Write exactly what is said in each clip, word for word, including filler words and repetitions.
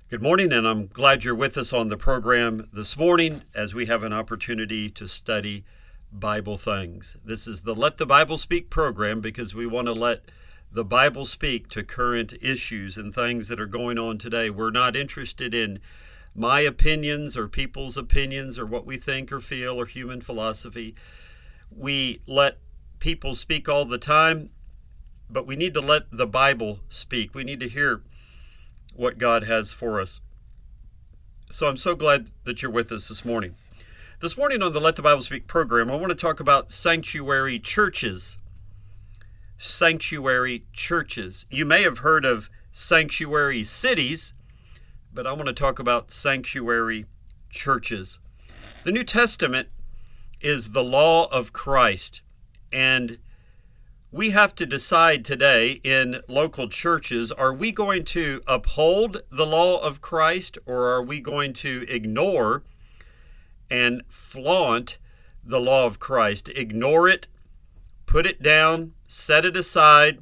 Good morning, and I'm glad you're with us on the program this morning as we have an opportunity to study Bible things. This is the Let the Bible Speak program because we want to let the Bible speak to current issues and things that are going on today. We're not interested in my opinions or people's opinions or what we think or feel or human philosophy. We let people speak all the time, but we need to let the Bible speak. We need to hear what God has for us. So I'm so glad that you're with us this morning. This morning on the Let the Bible Speak program, I want to talk about sanctuary churches. Sanctuary churches. You may have heard of sanctuary cities, but I want to talk about sanctuary churches. The New Testament is the law of Christ, and we have to decide today in local churches, are we going to uphold the law of Christ or are we going to ignore and flaunt the law of Christ? Ignore it, put it down, set it aside,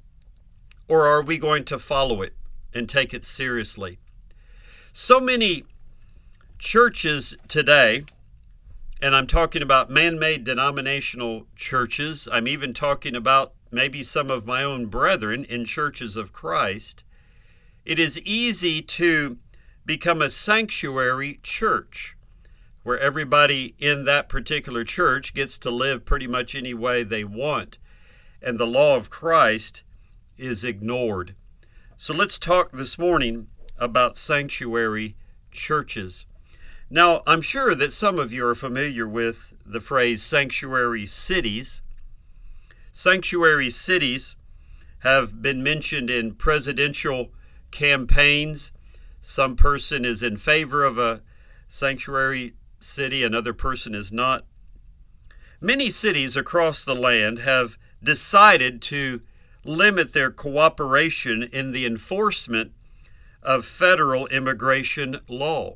or are we going to follow it and take it seriously? So many churches today, and I'm talking about man-made denominational churches. I'm even talking about maybe some of my own brethren in churches of Christ. It is easy to become a sanctuary church where everybody in that particular church gets to live pretty much any way they want, and the law of Christ is ignored. So let's talk this morning about sanctuary churches. Now, I'm sure that some of you are familiar with the phrase sanctuary cities. Sanctuary cities have been mentioned in presidential campaigns. Some person is in favor of a sanctuary city, another person is not. Many cities across the land have decided to limit their cooperation in the enforcement of federal immigration law.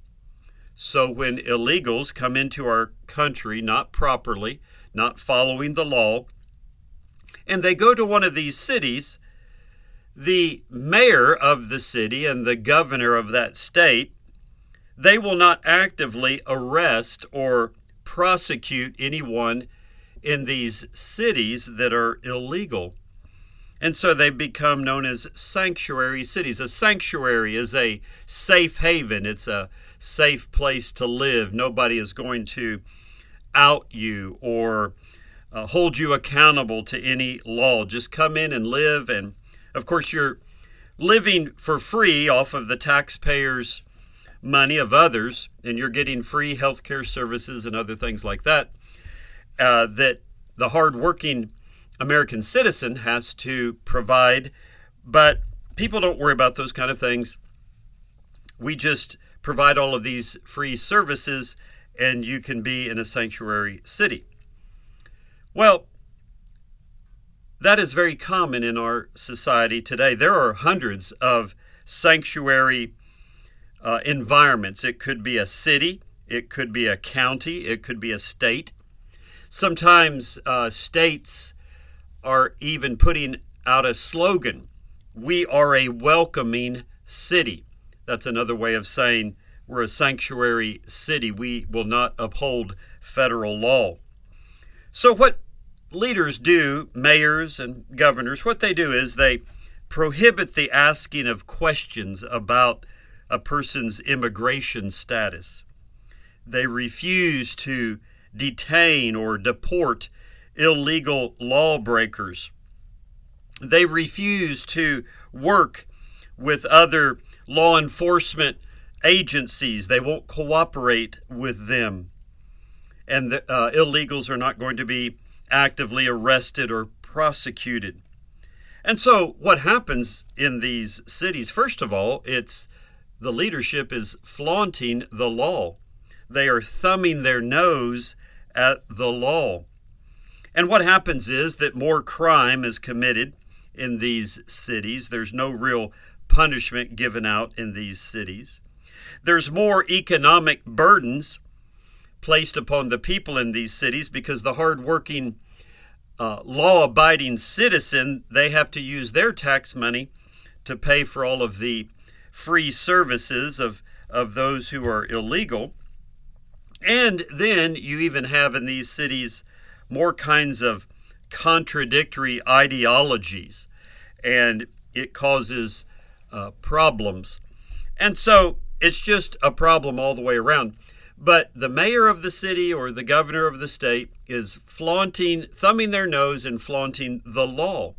So when illegals come into our country not properly, not following the law, and they go to one of these cities, the mayor of the city and the governor of that state, they will not actively arrest or prosecute anyone in these cities that are illegal. And so they become known as sanctuary cities. A sanctuary is a safe haven. It's a safe place to live. Nobody is going to out you or uh, hold you accountable to any law. Just come in and live. And of course, you're living for free off of the taxpayers' money of others, and you're getting free health care services and other things like that, uh, that the hardworking American citizen has to provide. But people don't worry about those kind of things. We just provide all of these free services, and you can be in a sanctuary city. Well, that is very common in our society today. There are hundreds of sanctuary uh, environments. It could be a city, it could be a county, it could be a state. Sometimes uh, states are even putting out a slogan, "We are a welcoming city." That's another way of saying we're a sanctuary city. We will not uphold federal law. So what leaders do, mayors and governors, what they do is they prohibit the asking of questions about a person's immigration status. They refuse to detain or deport illegal lawbreakers. They refuse to work with other law enforcement agencies. They won't cooperate with them. And the uh, illegals are not going to be actively arrested or prosecuted. And so what happens in these cities, first of all, it's the leadership is flaunting the law. They are thumbing their nose at the law. And what happens is that more crime is committed in these cities. There's no real punishment given out in these cities. There's more economic burdens placed upon the people in these cities because the hardworking, uh, law-abiding citizen, they have to use their tax money to pay for all of the free services of, of those who are illegal. And then you even have in these cities more kinds of contradictory ideologies, and it causes uh, problems. And so it's just a problem all the way around. But the mayor of the city or the governor of the state is flaunting, thumbing their nose and flaunting the law.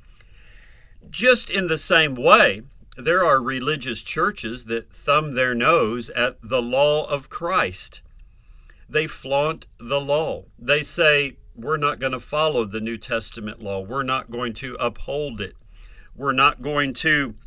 Just in the same way, there are religious churches that thumb their nose at the law of Christ. They flaunt the law. They say, we're not going to follow the New Testament law. We're not going to uphold it. We're not going to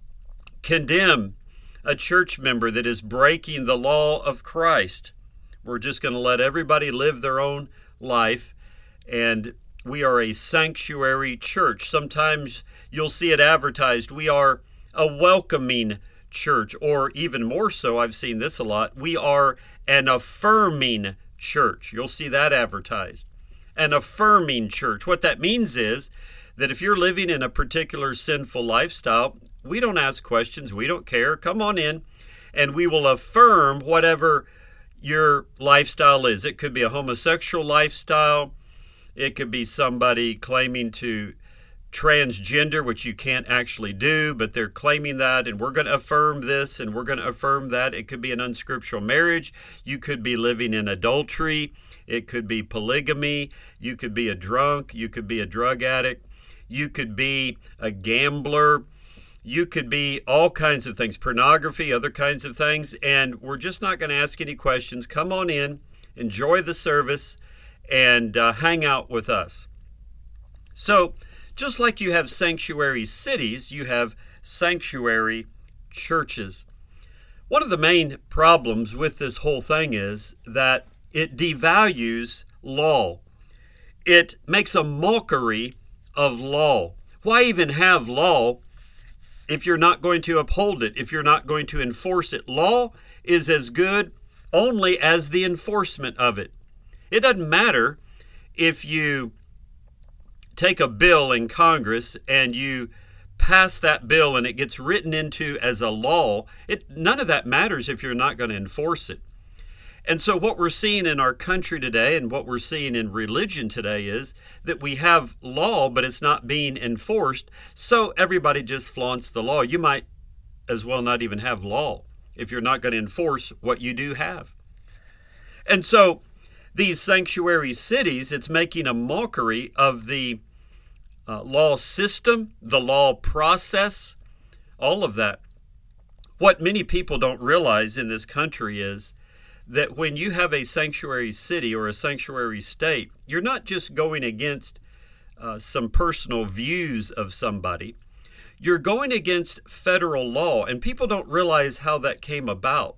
condemn a church member that is breaking the law of Christ. We're just going to let everybody live their own life, and we are a sanctuary church. Sometimes you'll see it advertised, we are a welcoming church, or even more so, I've seen this a lot, we are an affirming church. You'll see that advertised. An affirming church. What that means is that if you're living in a particular sinful lifestyle, we don't ask questions. We don't care. Come on in, and we will affirm whatever your lifestyle is. It could be a homosexual lifestyle. It could be somebody claiming to transgender, which you can't actually do, but they're claiming that, and we're going to affirm this, and we're going to affirm that. It could be an unscriptural marriage. You could be living in adultery. It could be polygamy. You could be a drunk. You could be a drug addict. You could be a gambler. You could be all kinds of things, pornography, other kinds of things, and we're just not going to ask any questions. Come on in, enjoy the service, and uh, hang out with us. So, just like you have sanctuary cities, you have sanctuary churches. One of the main problems with this whole thing is that it devalues law. It makes a mockery of law. Why even have law if you're not going to uphold it, if you're not going to enforce it? Law is as good only as the enforcement of it. It doesn't matter if you take a bill in Congress and you pass that bill and it gets written into as a law. It, none of that matters if you're not going to enforce it. And so what we're seeing in our country today and what we're seeing in religion today is that we have law, but it's not being enforced. So everybody just flaunts the law. You might as well not even have law if you're not going to enforce what you do have. And so these sanctuary cities, it's making a mockery of the uh, law system, the law process, all of that. What many people don't realize in this country is that when you have a sanctuary city or a sanctuary state, you're not just going against uh, some personal views of somebody. You're going against federal law, and people don't realize how that came about.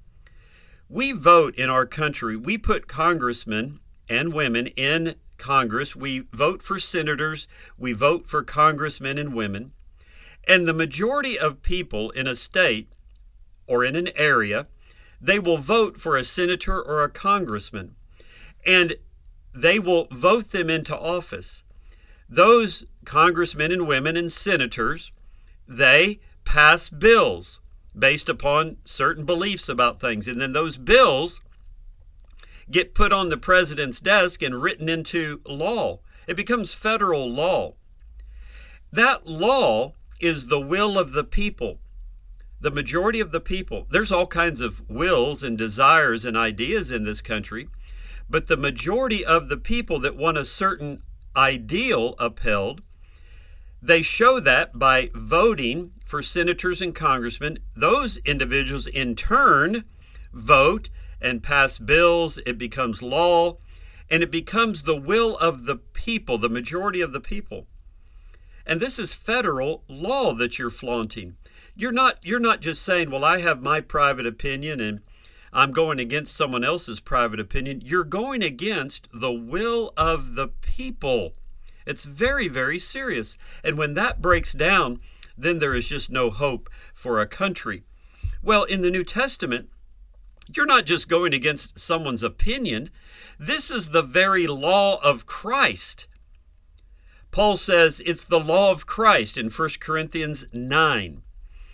We vote in our country. We put congressmen and women in Congress. We vote for senators. We vote for congressmen and women. And the majority of people in a state or in an area, they will vote for a senator or a congressman, and they will vote them into office. Those congressmen and women and senators, they pass bills based upon certain beliefs about things, and then those bills get put on the president's desk and written into law. It becomes federal law. That law is the will of the people. The majority of the people, there's all kinds of wills and desires and ideas in this country, but the majority of the people that want a certain ideal upheld, they show that by voting for senators and congressmen. Those individuals in turn vote and pass bills. It becomes law, and it becomes the will of the people, the majority of the people. And this is federal law that you're flaunting. You're not you're not just saying, well, I have my private opinion and I'm going against someone else's private opinion. You're going against the will of the people. It's very, very serious. And when that breaks down, then there is just no hope for a country. Well, in the New Testament, you're not just going against someone's opinion. This is the very law of Christ. Paul says it's the law of Christ in First Corinthians nine.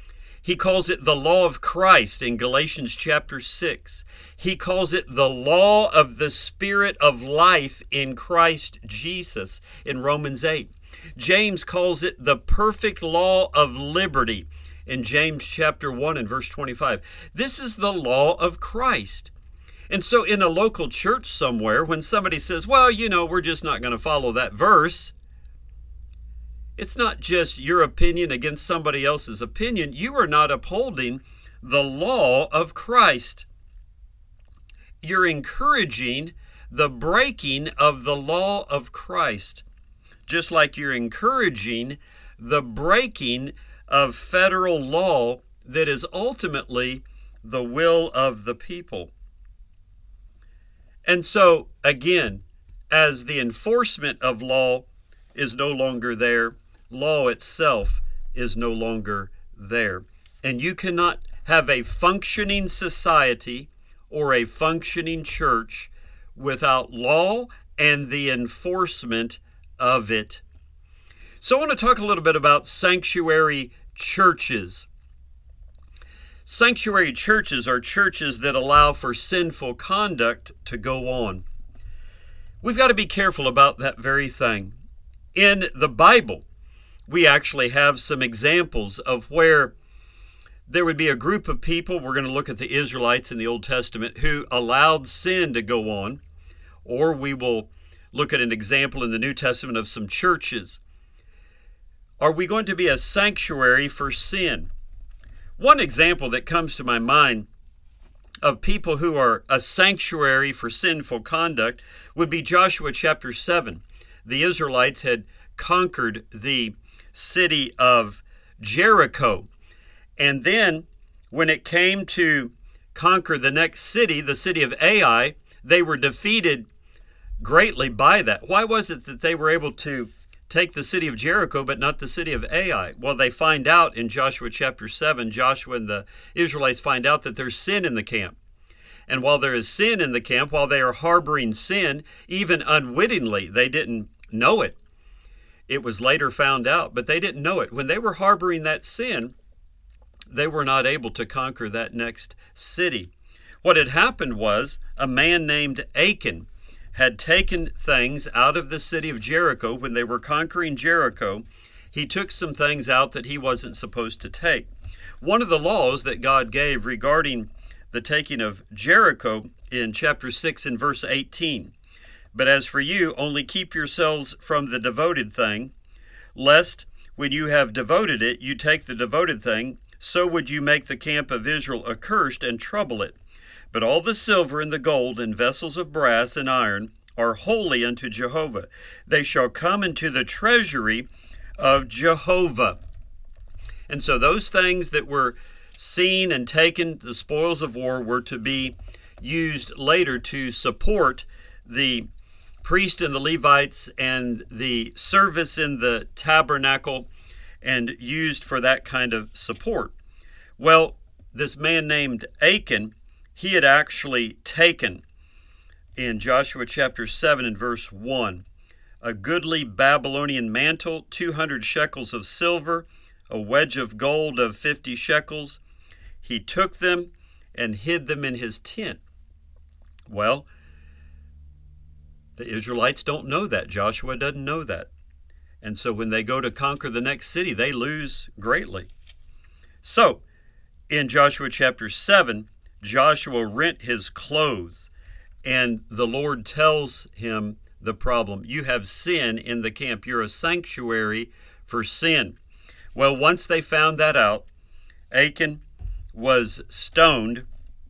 He calls it the law of Christ in Galatians chapter six. He calls it the law of the Spirit of life in Christ Jesus in Romans eight. James calls it the perfect law of liberty in James chapter one and verse twenty-five. This is the law of Christ. And so in a local church somewhere, when somebody says, well, you know, we're just not going to follow that verse, it's not just your opinion against somebody else's opinion. You are not upholding the law of Christ. You're encouraging the breaking of the law of Christ, just like you're encouraging the breaking of federal law that is ultimately the will of the people. And so, again, as the enforcement of law is no longer there, law itself is no longer there. And you cannot have a functioning society or a functioning church without law and the enforcement of it. So I want to talk a little bit about sanctuary churches. Sanctuary churches are churches that allow for sinful conduct to go on. We've got to be careful about that very thing. In the Bible, we actually have some examples of where there would be a group of people, we're going to look at the Israelites in the Old Testament, who allowed sin to go on, or we will look at an example in the New Testament of some churches. Are we going to be a sanctuary for sin? One example that comes to my mind of people who are a sanctuary for sinful conduct would be Joshua chapter seven. The Israelites had conquered the city of Jericho. And then when it came to conquer the next city, the city of Ai, they were defeated greatly by that. Why was it that they were able to take the city of Jericho but not the city of Ai? Well, they find out in Joshua chapter seven, Joshua and the Israelites find out that there's sin in the camp. And while there is sin in the camp, while they are harboring sin, even unwittingly, they didn't know it. It was later found out, but they didn't know it. When they were harboring that sin, they were not able to conquer that next city. What had happened was a man named Achan had taken things out of the city of Jericho. When they were conquering Jericho, he took some things out that he wasn't supposed to take. One of the laws that God gave regarding the taking of Jericho in chapter six and verse eighteen, but as for you, only keep yourselves from the devoted thing, lest when you have devoted it, you take the devoted thing, so would you make the camp of Israel accursed and trouble it. But all the silver and the gold and vessels of brass and iron are holy unto Jehovah. They shall come into the treasury of Jehovah. And so those things that were seen and taken, the spoils of war, were to be used later to support the priest and the Levites and the service in the tabernacle, and used for that kind of support. Well, this man named Achan, he had actually taken, in Joshua chapter seven and verse one, a goodly Babylonian mantle, two hundred shekels of silver, a wedge of gold of fifty shekels. He took them and hid them in his tent. Well, the Israelites don't know that. Joshua doesn't know that. And so when they go to conquer the next city, they lose greatly. So, in Joshua chapter seven, Joshua rent his clothes, and the Lord tells him the problem. You have sin in the camp. You're a sanctuary for sin. Well, once they found that out, Achan was stoned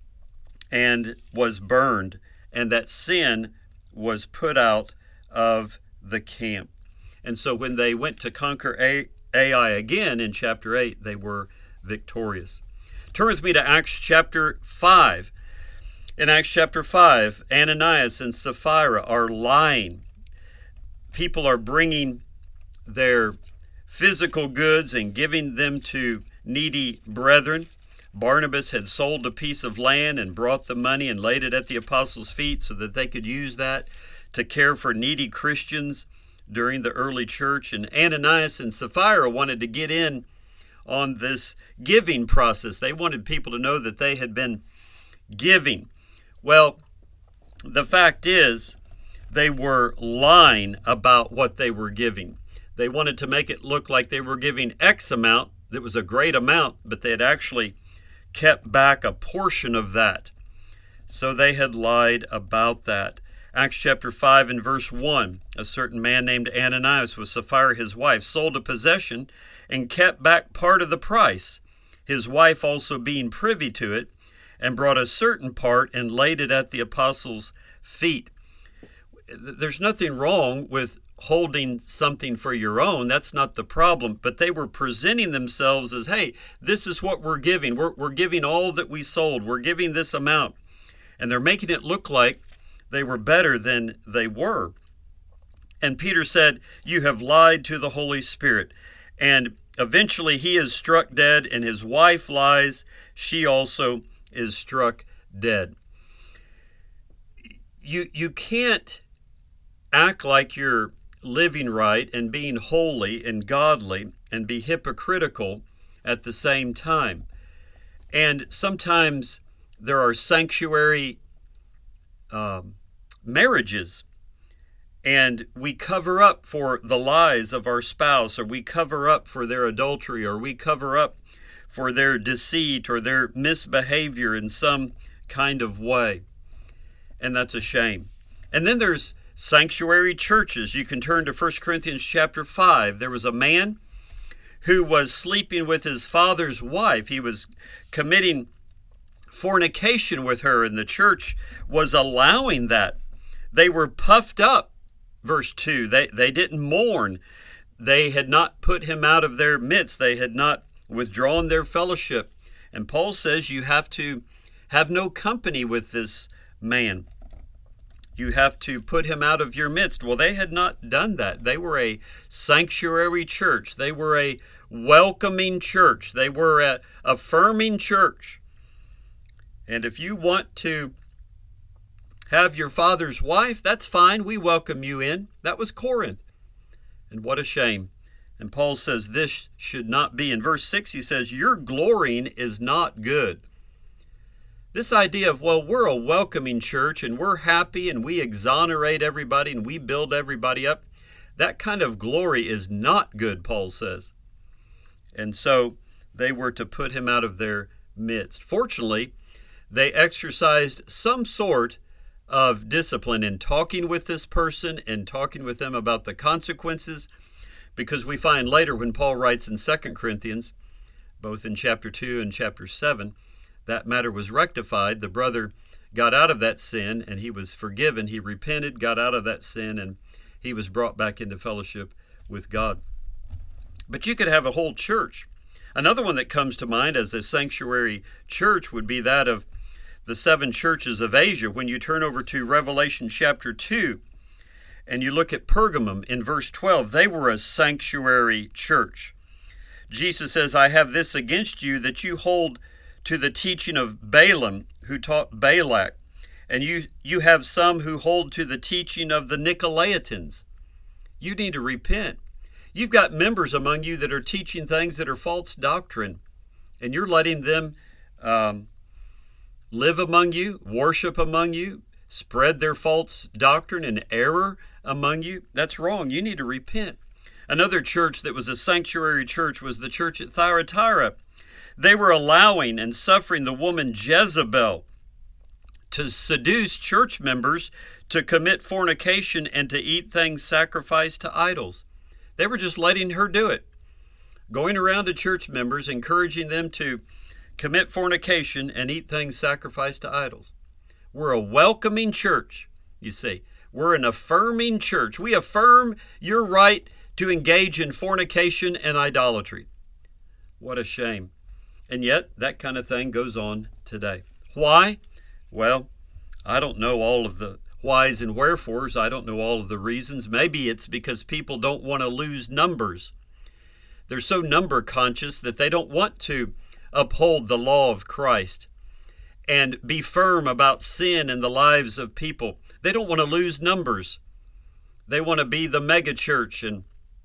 and was burned, and that sin was put out of the camp. And so when they went to conquer Ai again in chapter eight, they were victorious. Turn with me to Acts chapter five. In Acts chapter five, Ananias and Sapphira are lying. People are bringing their physical goods and giving them to needy brethren. Barnabas had sold a piece of land and brought the money and laid it at the apostles' feet so that they could use that to care for needy Christians during the early church. And Ananias and Sapphira wanted to get in on this giving process. They wanted people to know that they had been giving. Well, the fact is, they were lying about what they were giving. They wanted to make it look like they were giving X amount. That was a great amount, but they had actually kept back a portion of that. So they had lied about that. Acts chapter five and verse one, a certain man named Ananias with Sapphira his wife sold a possession and kept back part of the price, his wife also being privy to it, and brought a certain part and laid it at the apostles' feet. There's nothing wrong with holding something for your own. That's not the problem. But they were presenting themselves as, hey, this is what we're giving. We're, we're giving all that we sold. We're giving this amount. And they're making it look like they were better than they were. And Peter said, you have lied to the Holy Spirit. And eventually he is struck dead, and his wife lies. She also is struck dead. You, you can't act like you're living right and being holy and godly and be hypocritical at the same time. And sometimes there are sanctuary um, marriages, and we cover up for the lies of our spouse, or we cover up for their adultery, or we cover up for their deceit or their misbehavior in some kind of way. And that's a shame. And then there's sanctuary churches. You can turn to First Corinthians chapter five. There was a man who was sleeping with his father's wife. He was committing fornication with her, and the church was allowing that. They were puffed up. Verse two, they, they didn't mourn. They had not put him out of their midst. They had not withdrawn their fellowship. And Paul says you have to have no company with this man. You have to put him out of your midst. Well, they had not done that. They were a sanctuary church. They were a welcoming church. They were a affirming church. And if you want to have your father's wife, that's fine. We welcome you in. That was Corinth. And what a shame. And Paul says this should not be. In verse six, he says, your glorying is not good. This idea of, well, we're a welcoming church and we're happy and we exonerate everybody and we build everybody up, that kind of glory is not good, Paul says. And so they were to put him out of their midst. Fortunately, they exercised some sort of discipline in talking with this person and talking with them about the consequences, because we find later when Paul writes in Second Corinthians, both in chapter two and chapter seven, that matter was rectified. The brother got out of that sin and he was forgiven. He repented, got out of that sin, and he was brought back into fellowship with God. But you could have a whole church. Another one that comes to mind as a sanctuary church would be that of the seven churches of Asia. When you turn over to Revelation chapter two and you look at Pergamum in verse twelve, they were a sanctuary church. Jesus says, I have this against you, that you hold to the teaching of Balaam, who taught Balak, and you, you have some who hold to the teaching of the Nicolaitans. You need to repent. You've got members among you that are teaching things that are false doctrine, and you're letting them um, live among you, worship among you, spread their false doctrine and error among you. That's wrong. You need to repent. Another church that was a sanctuary church was the church at Thyatira. They were allowing and suffering the woman Jezebel to seduce church members to commit fornication and to eat things sacrificed to idols. They were just letting her do it. Going around to church members, encouraging them to commit fornication and eat things sacrificed to idols. We're a welcoming church, you see. We're an affirming church. We affirm your right to engage in fornication and idolatry. What a shame. And yet, that kind of thing goes on today. Why? Well, I don't know all of the whys and wherefores. I don't know all of the reasons. Maybe it's because people don't want to lose numbers. They're so number conscious that they don't want to uphold the law of Christ and be firm about sin in the lives of people. They don't want to lose numbers. They want to be the mega church and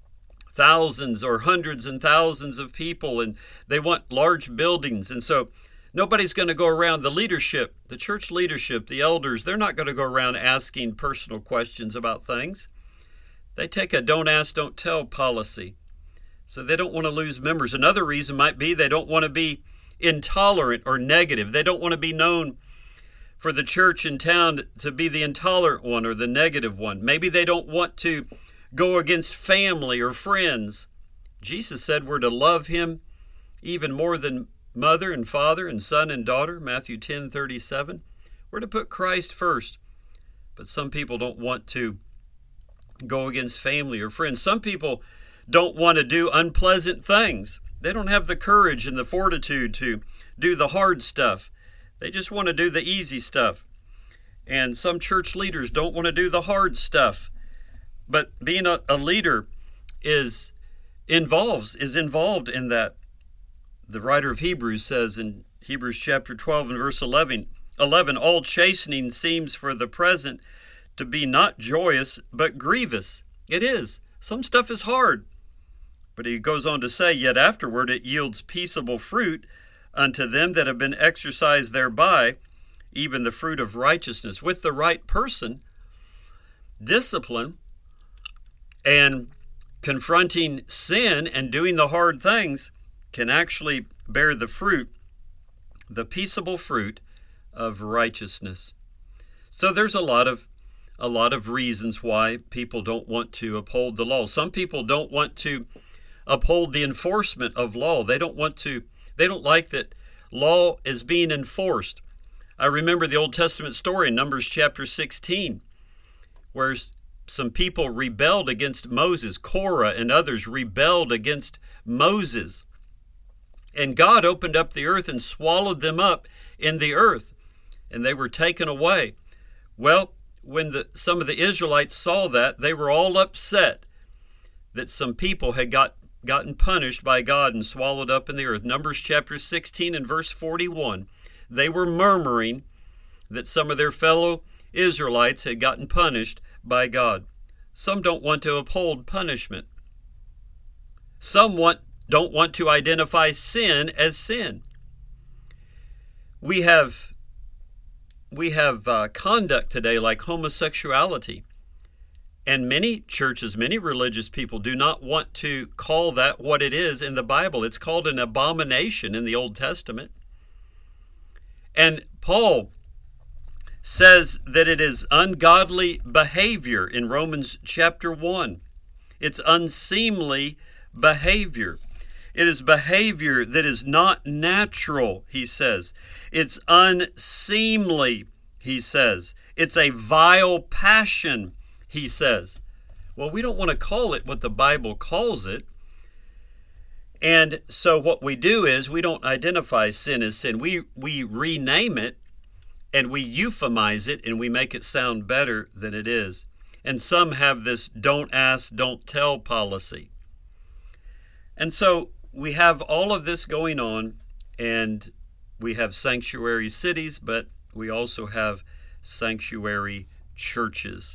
thousands or hundreds and thousands of people, and they want large buildings. And so nobody's going to go around, the leadership, the church leadership, the elders, they're not going to go around asking personal questions about things. They take a don't ask, don't tell policy. So they don't want to lose members. Another reason might be they don't want to be intolerant or negative. They don't want to be known for the church in town to be the intolerant one or the negative one. Maybe they don't want to go against family or friends. Jesus said we're to love him even more than mother and father and son and daughter, Matthew ten thirty-seven. We're to put Christ first. But some people don't want to go against family or friends. Some people don't want to do unpleasant things. They don't have the courage and the fortitude to do the hard stuff. They just want to do the easy stuff. And some church leaders don't want to do the hard stuff. But being a, a leader is involves is involved in that. The writer of Hebrews says in Hebrews chapter twelve and verse eleven, eleven, all chastening seems for the present to be not joyous, but grievous. It is. Some stuff is hard. But he goes on to say, yet afterward it yields peaceable fruit unto them that have been exercised thereby, even the fruit of righteousness. With the right person, discipline and confronting sin and doing the hard things can actually bear the fruit, the peaceable fruit of righteousness. So there's a lot of a lot of reasons why people don't want to uphold the law. Some people don't want to uphold the enforcement of law. They don't want to, they don't like that law is being enforced. I remember the Old Testament story in Numbers chapter sixteen, where some people rebelled against Moses. Korah and others rebelled against Moses. And God opened up the earth and swallowed them up in the earth, and they were taken away. Well, when the, some of the Israelites saw that, they were all upset that some people had got, gotten punished by God and swallowed up in the earth. Numbers chapter sixteen and verse forty-one, they were murmuring that some of their fellow Israelites had gotten punished by God. Some don't want to uphold punishment. Some want don't want to identify sin as sin. We have we have uh, conduct today like homosexuality, and many churches, many religious people do not want to call that what it is in the Bible. It's called an abomination in the Old Testament. And Paul says that it is ungodly behavior in Romans chapter one. It's unseemly behavior. It is behavior that is not natural, he says. It's unseemly, he says. It's a vile passion, he says. Well, we don't want to call it what the Bible calls it. And so what we do is we don't identify sin as sin. We, we rename it and we euphemize it and we make it sound better than it is. And some have this don't ask, don't tell policy. And so we have all of this going on, and we have sanctuary cities, but we also have sanctuary churches.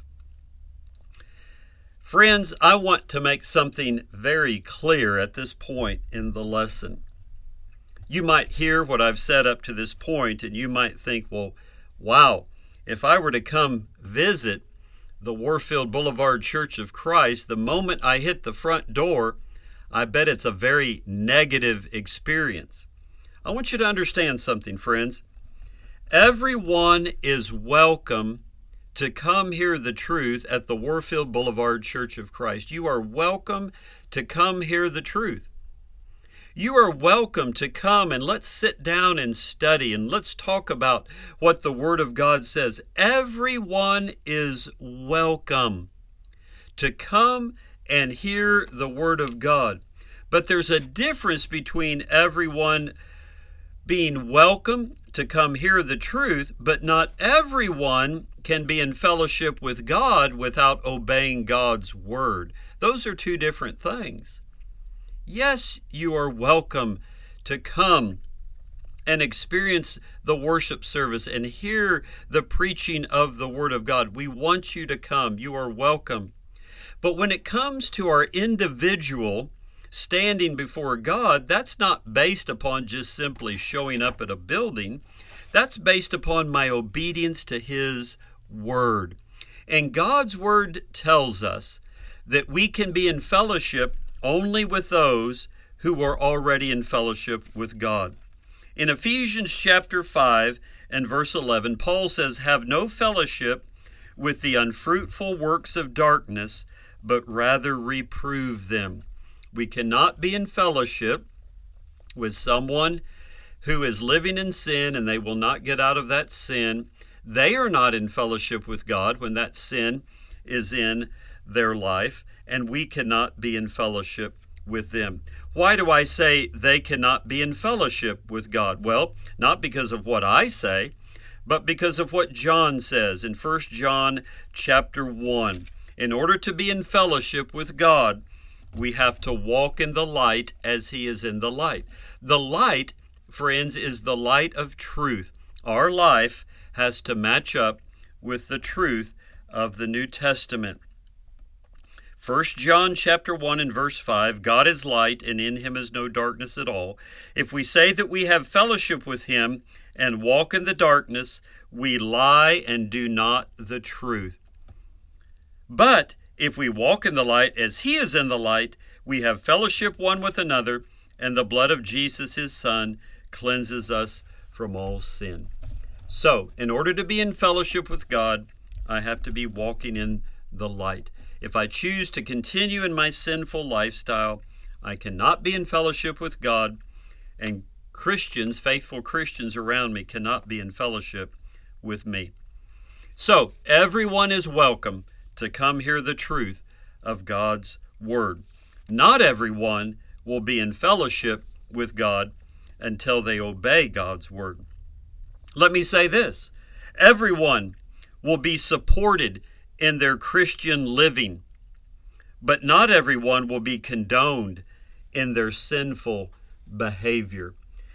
Friends, I want to make something very clear at this point in the lesson. You might hear what I've said up to this point, and you might think, well, wow, if I were to come visit the Warfield Boulevard Church of Christ, the moment I hit the front door, I bet it's a very negative experience. I want you to understand something, friends. Everyone is welcome to come hear the truth at the Warfield Boulevard Church of Christ. You are welcome to come hear the truth. You are welcome to come and let's sit down and study and let's talk about what the Word of God says. Everyone is welcome to come and hear the Word of God. But there's a difference between everyone being welcome to come hear the truth, but not everyone can be in fellowship with God without obeying God's Word. Those are two different things. Yes, you are welcome to come and experience the worship service and hear the preaching of the Word of God. We want you to come. You are welcome. But when it comes to our individual standing before God, that's not based upon just simply showing up at a building. That's based upon my obedience to His Word. And God's Word tells us that we can be in fellowship only with those who are already in fellowship with God. In Ephesians chapter five and verse eleven, Paul says, "Have no fellowship with the unfruitful works of darkness, but rather reprove them." We cannot be in fellowship with someone who is living in sin and they will not get out of that sin. They are not in fellowship with God when that sin is in their life, and we cannot be in fellowship with them. Why do I say they cannot be in fellowship with God? Well, not because of what I say, but because of what John says in First John chapter one. In order to be in fellowship with God, we have to walk in the light as He is in the light. The light, friends, is the light of truth. Our life has to match up with the truth of the New Testament. First John chapter one and verse five, "God is light, and in Him is no darkness at all. If we say that we have fellowship with Him and walk in the darkness, we lie and do not the truth. But if we walk in the light as He is in the light, we have fellowship one with another, and the blood of Jesus, His Son, cleanses us from all sin." So, in order to be in fellowship with God, I have to be walking in the light. If I choose to continue in my sinful lifestyle, I cannot be in fellowship with God, and Christians, faithful Christians around me, cannot be in fellowship with me. So, everyone is welcome to come hear the truth of God's Word. Not everyone will be in fellowship with God until they obey God's Word. Let me say this. Everyone will be supported in their Christian living, but not everyone will be condoned in their sinful behavior.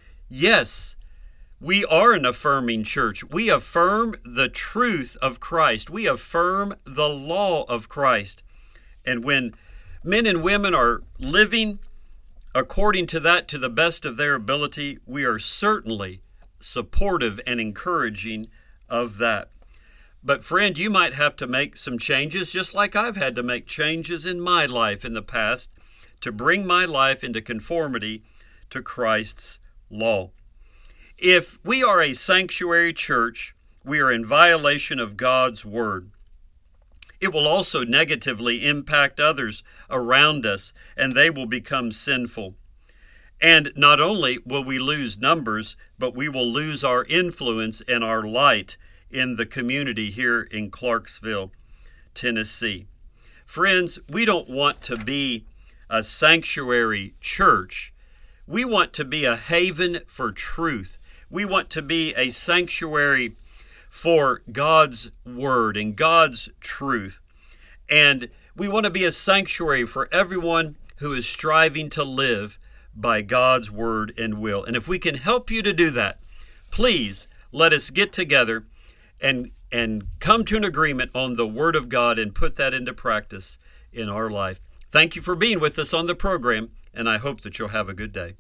Yes, we are an affirming church. We affirm the truth of Christ. We affirm the law of Christ. And when men and women are living according to that to the best of their ability, we are certainly supportive and encouraging of that. But friend, you might have to make some changes, just like I've had to make changes in my life in the past to bring my life into conformity to Christ's law. If we are a sanctuary church, we are in violation of God's Word. It will also negatively impact others around us, and they will become sinful. And not only will we lose numbers, but we will lose our influence and our light in the community here in Clarksville, Tennessee. Friends, we don't want to be a sanctuary church. We want to be a haven for truth. We want to be a sanctuary for God's Word and God's truth. And we want to be a sanctuary for everyone who is striving to live by God's Word and will. And if we can help you to do that, please let us get together and and come to an agreement on the Word of God and put that into practice in our life. Thank you for being with us on the program, and I hope that you'll have a good day.